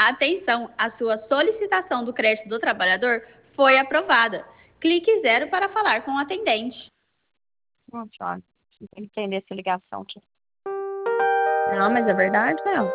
Atenção, a sua solicitação do crédito do trabalhador foi aprovada. Clique 0 para falar com o atendente. Nossa, olha, tem que entender essa ligação aqui. Não, mas é verdade, não.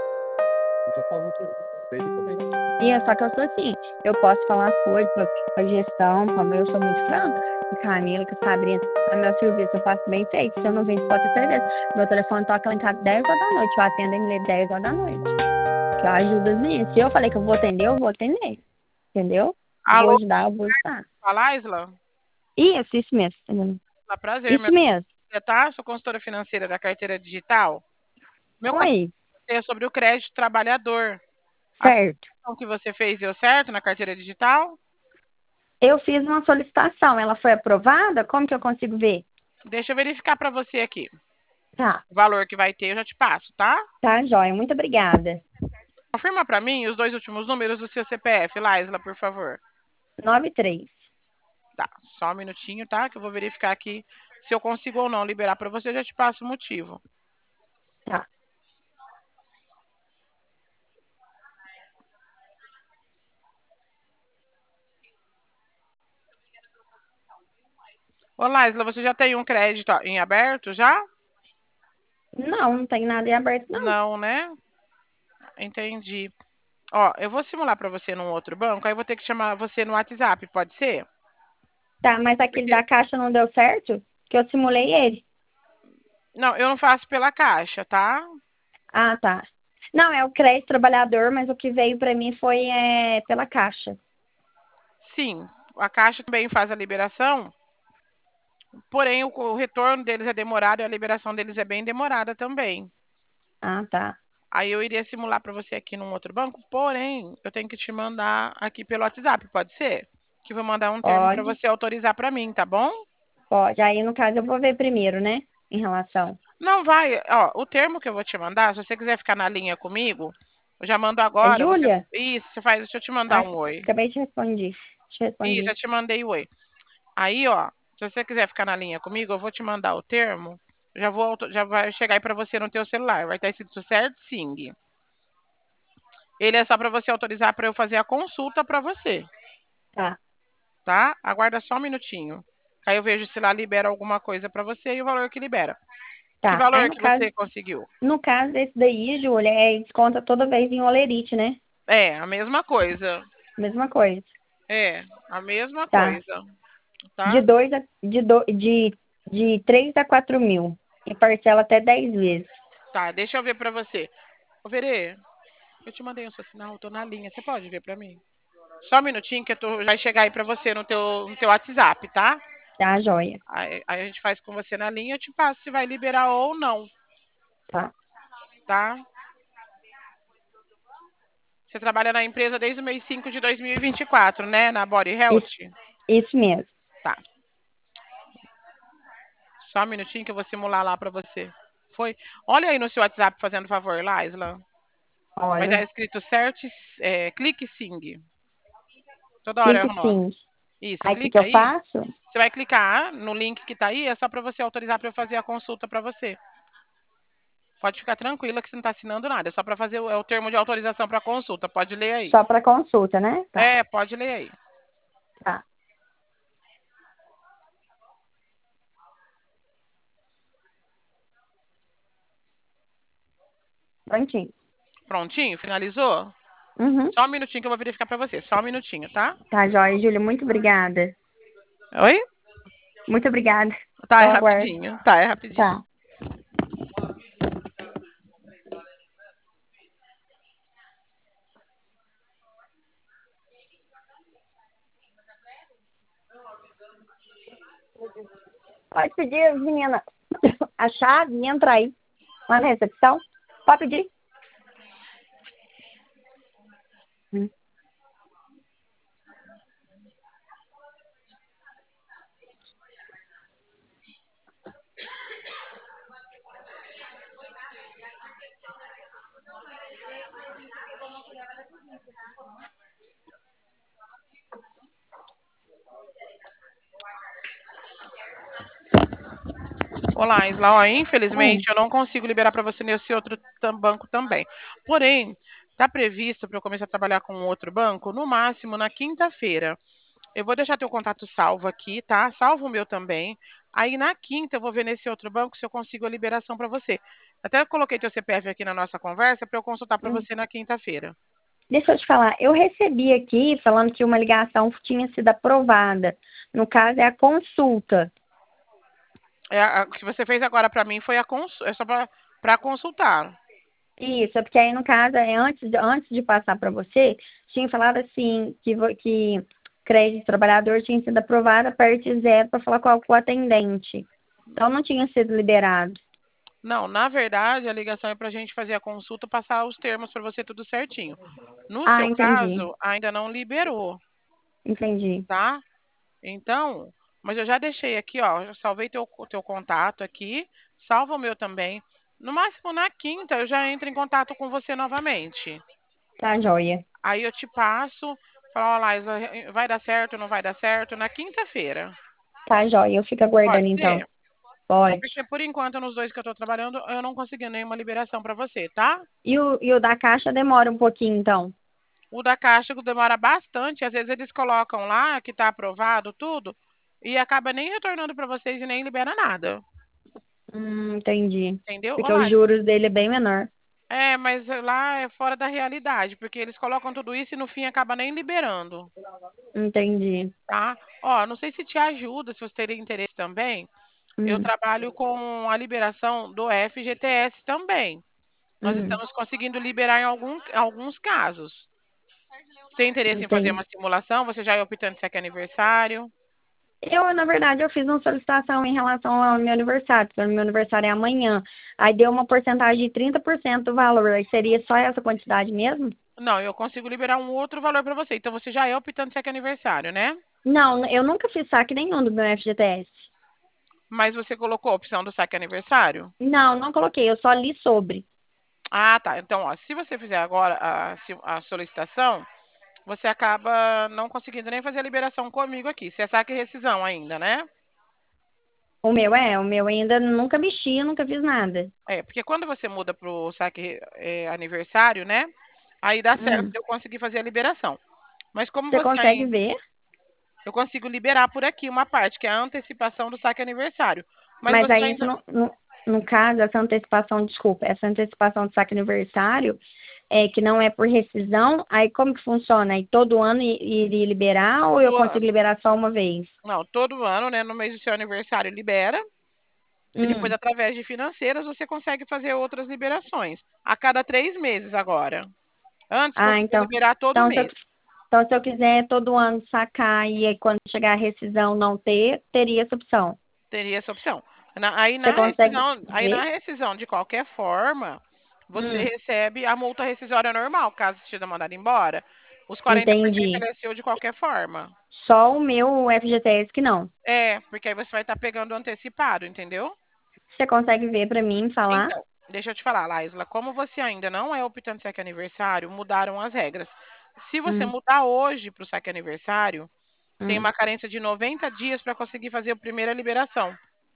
E é só que eu sou assim, eu posso falar as coisas pra gestão, eu sou muito franca, com Camila, com Sabrina, a meu serviço eu faço bem feito, se eu não venho, pode ter certeza. Meu telefone toca lá em casa 10 horas da noite, eu atendo em 10 horas da noite, que eu ajudo as meninas. Se eu falei que eu vou atender, entendeu? Vou Alô, ajudar, eu vou ajudar. fala, Isla? Isso mesmo, entendeu? Prazer, Isso mesmo. tá? Sou consultora financeira da carteira digital. Meu Oi, é sobre o crédito trabalhador. A certo. solicitação que você fez deu certo na carteira digital? Eu fiz uma solicitação, ela foi aprovada? Como que eu consigo ver? Deixa eu verificar para você aqui. Tá, O valor que vai ter eu já te passo, tá? tá, joia, muito obrigada. Confirma para mim os dois últimos números do seu CPF, Laisla, por favor. 93. Tá, só um minutinho, tá? Que eu vou verificar aqui se eu consigo ou não liberar para você, eu já te passo o motivo. Tá. Ô, Laisla, você já tem um crédito em aberto já? Não tem nada em aberto, não. Não, né? Entendi. Ó, eu vou simular para você num outro banco, aí eu vou ter que chamar você no WhatsApp, pode ser? Tá, mas aquele Porque... da Caixa não deu certo? Que eu simulei ele. Não, eu não faço pela Caixa, tá? Ah, tá. Não, é o crédito trabalhador, mas o que veio pra mim foi pela Caixa. Sim, a Caixa também faz a liberação, porém o retorno deles é demorado e a liberação deles é bem demorada também. Ah, tá. Aí eu iria simular para você aqui num outro banco, porém eu tenho que te mandar aqui pelo WhatsApp, pode ser? Que eu vou mandar um termo para Pode, você autorizar para mim, tá bom? pode. Aí, no caso, eu vou ver primeiro, né? Em relação. Não vai, ó, o termo que eu vou te mandar, se você quiser ficar na linha comigo, eu já mando É agora, você... Júlia? Isso, você faz, deixa eu te mandar Ah, um oi. acabei de responder. Te Isso, respondi. já te mandei o oi. Aí, ó, se você quiser ficar na linha comigo, eu vou te mandar o termo. Já vai chegar aí para você no teu celular. Vai estar escrito certo, sim. Ele é só para você autorizar para eu fazer a consulta para você, Tá, tá? Aguarda só um minutinho. Aí eu vejo se lá libera alguma coisa para você e o valor que libera. Que tá. Aí, valor que você conseguiu? no caso desse daí, Júlia, desconta toda vez em olerite, né? É, a mesma coisa. Mesma coisa. É, a mesma Tá. coisa, De tá? 2 a, de 3 a 4 mil. E parcela até 10 vezes. Tá, deixa eu ver para você. Ô, Verê, eu te mandei o seu sinal, eu tô na linha. Você pode ver para mim? Só um minutinho que vai chegar aí para você no teu WhatsApp, tá? Tá, joia. Aí a gente faz com você na linha, eu te passo se vai liberar ou não, Tá. tá? Você trabalha na empresa desde o mês 5 de 2024, né? Na Body Health? Isso, isso mesmo. Tá. Só um minutinho que eu vou simular lá para você. Foi? Olha aí no seu WhatsApp, fazendo favor, Laisla. Vai estar Olha. escrito certo, clique sim. Toda hora eu Clique erro o nome. sim. Isso, Aí o que clica eu aí. faço? Você vai clicar no link que tá aí, é só para você autorizar para eu fazer a consulta para você. Pode ficar tranquila que você não está assinando nada, é só para fazer o termo de autorização para consulta. Pode ler aí. Só para consulta, né? Tá. É, pode ler aí. Tá. Prontinho. Prontinho? Finalizou? Uhum. Só um minutinho que eu vou verificar para você. Só um minutinho, tá? Tá, joia, Júlia. Muito obrigada. Oi? Muito obrigada. Tá, é Eu aguardo. rapidinho. Tá, é rapidinho. Tá. Pode pedir, menina, a chave e entra aí. Lá na recepção. Pode pedir. Olá, Isla. Ó, Oi. infelizmente, eu não consigo liberar para você nesse outro banco também. Porém, Está previsto para eu começar a trabalhar com outro banco, no máximo na quinta-feira. Eu vou deixar teu contato salvo aqui, tá? Salvo o meu também. Aí na quinta eu vou ver nesse outro banco se eu consigo a liberação para você. Até coloquei teu CPF aqui na nossa conversa para eu consultar para Hum. você na quinta-feira. Deixa eu te falar, eu recebi aqui falando que uma ligação tinha sido aprovada. No caso, é a consulta. O que você fez agora para mim foi é só para consultar. Isso, é porque aí, no caso, antes de passar para você, tinha falado assim, que crédito trabalhador tinha sido aprovado a parte zero para falar com o atendente. Então, não tinha sido liberado. Não, na verdade, a ligação é para a gente fazer a consulta, passar os termos para você tudo certinho. No Ah, seu entendi. caso, ainda não liberou, Entendi. tá? Então, mas eu já deixei aqui, ó, já salvei teu contato aqui, salva o meu também. No máximo na quinta eu já entro em contato com você novamente. Tá, joia. Aí eu te passo, falo, ó, Laís, vai dar certo, não vai dar certo, na quinta-feira. Tá, joia. Eu fico Pode aguardando, então. ser? Pode. Porque por enquanto, nos dois que eu tô trabalhando, eu não consegui nenhuma liberação para você, tá? E o da caixa demora um pouquinho, então. O da Caixa demora bastante, às vezes eles colocam lá que tá aprovado tudo e acaba nem retornando para vocês e nem libera nada. Entendi. Entendeu? Porque os Olá. juros dele é bem menor. É, mas lá é fora da realidade, porque eles colocam tudo isso e no fim acaba nem liberando, Entendi. tá? Ó, não sei se te ajuda, se você teria interesse também. Eu Hum, trabalho com a liberação do FGTS também. Nós hum, estamos conseguindo liberar em alguns casos. Tem interesse em fazer entendi. uma simulação? Você já é optante se é que é aniversário? Na verdade, eu fiz uma solicitação em relação ao meu aniversário, porque o meu aniversário é amanhã. Aí deu uma porcentagem de 30% do valor. Aí seria só essa quantidade mesmo? Não, eu consigo liberar um outro valor para você. Então você já é optante se é que é aniversário, né? Não, eu nunca fiz saque nenhum do meu FGTS. Mas você colocou a opção do saque aniversário? Não, não coloquei, eu só li sobre. Ah, tá. Então, ó, se você fizer agora a solicitação, você acaba não conseguindo nem fazer a liberação comigo aqui. Se é saque e rescisão ainda, né? O meu ainda nunca mexi, nunca fiz nada. É, porque quando você muda para o saque aniversário, né? Aí dá certo Hum, de eu conseguir fazer a liberação. Mas como você você consegue ainda. ver? Eu consigo liberar por aqui uma parte, que é a antecipação do saque aniversário. Mas Mas você aí, ainda. no caso, essa antecipação, desculpa, essa antecipação do saque aniversário, que não é por rescisão, aí como que funciona? Aí todo ano iria liberar ou eu Todo consigo ano. liberar só uma vez? Não, todo ano, né? No mês do seu aniversário libera. E depois, Hum. através de financeiras, você consegue fazer outras liberações. A cada 3 meses agora. Antes Ah, conseguia liberar todo então, mês. se eu quiser todo ano sacar e aí quando chegar a rescisão não ter, teria essa opção. Teria essa opção. Aí Você na consegue rescisão, aí na ver? rescisão, de qualquer forma, você Hum, recebe a multa rescisória normal, caso seja mandado embora. Os 40% entendi. ele é seu de qualquer forma. Só o meu FGTS que não. É, porque aí você vai estar pegando antecipado, entendeu? Você consegue ver para mim falar? Então, deixa eu te falar, Laisla, como você ainda não é optante saque aniversário, mudaram as regras. Se você Hum, mudar hoje para o saque aniversário, tem hum, uma carência de 90 dias para conseguir fazer a primeira liberação,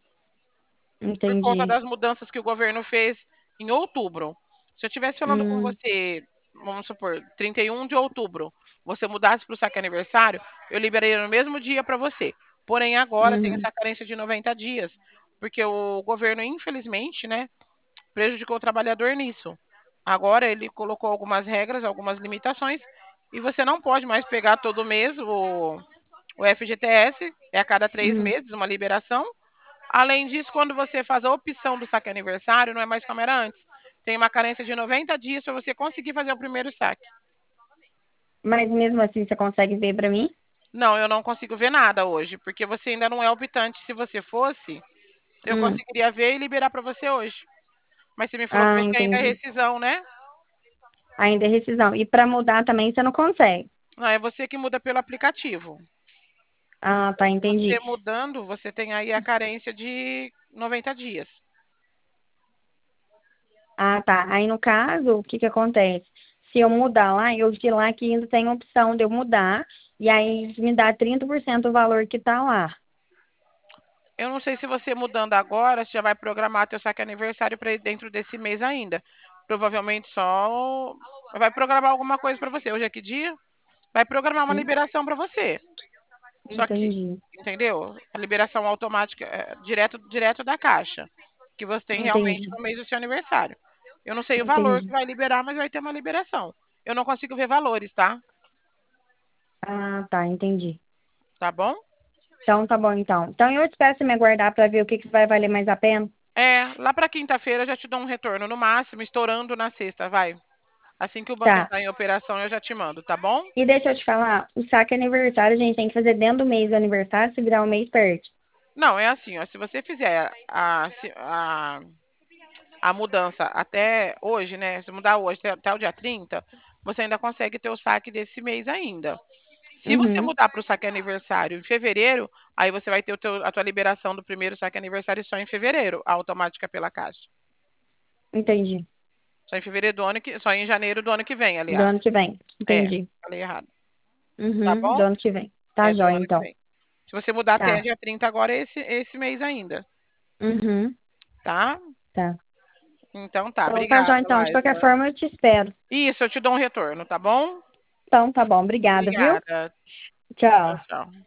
por conta entendi. das mudanças que o governo fez em outubro. Se eu estivesse falando com Hum, você, vamos supor, 31 de outubro, você mudasse para o saque aniversário, eu liberaria no mesmo dia para você. Porém, agora tem uhum, essa carência de 90 dias, porque o governo, infelizmente, né, prejudicou o trabalhador nisso. Agora ele colocou algumas regras, algumas limitações, e você não pode mais pegar todo mês o FGTS, é a cada três hum. meses uma liberação. Além disso, quando você faz a opção do saque aniversário, não é mais como era antes. Tem uma carência de 90 dias para você conseguir fazer o primeiro saque. Mas mesmo assim você consegue ver para mim? Não, eu não consigo ver nada hoje, porque você ainda não é optante. Se você fosse, eu Hum. conseguiria ver e liberar para você hoje. Mas você me falou que Ah, você ainda é entendi. rescisão, né? Ainda é rescisão. E para mudar também você não consegue. Não, é você que muda pelo aplicativo. Ah, tá, Você entendi. mudando, você tem aí a carência de 90 dias. Ah, tá. Aí no caso, o que que acontece? Se eu mudar lá, eu vi lá que ainda tem a opção de eu mudar, e aí me dá 30% do valor que tá lá. Eu não sei se você mudando agora, você já vai programar teu saque aniversário para ir dentro desse mês ainda. Provavelmente só vai programar alguma coisa para você. Hoje é que dia? Vai programar uma liberação para você. Só que, Entendi. entendeu? A liberação automática direto da Caixa, que você tem realmente Entendi. no mês do seu aniversário. Eu não sei o valor que Entendi. vai liberar, mas vai ter uma liberação. Eu não consigo ver valores, tá? Ah, tá, entendi. Tá bom? Então tá bom então. Então eu te peço me aguardar para ver o que que vai valer mais a pena. Lá para quinta-feira eu já te dou um retorno, no máximo, estourando na sexta, vai. Assim que o banco Tá. entrar em operação, eu já te mando, tá bom? E deixa eu te falar, o saque aniversário a gente tem que fazer dentro do mês do aniversário, se virar o mês perto. Não, é assim, ó, se você fizer a mudança até hoje, né? Se mudar hoje até o dia 30, você ainda consegue ter o saque desse mês ainda. Se você Uhum, mudar para o saque aniversário em fevereiro, aí você vai ter a tua liberação do primeiro saque aniversário só em fevereiro, automática pela Caixa. entendi. Só em fevereiro do ano que, só em janeiro do ano que vem, Do aliás. ano que vem. É, Entendi. falei errado. Tá Uhum, do bom? ano que vem. Tá É do jóia, ano que então. vem. Se você mudar até Tá. dia 30 agora, é esse mês ainda, Uhum, tá? tá. Então tá, Então tá obrigada, jóia, então. De qualquer Laisla. forma, eu te espero. Isso, eu te dou um retorno, tá bom? Então tá bom. Obrigada, viu? Obrigada. Tchau, Tchau. tchau.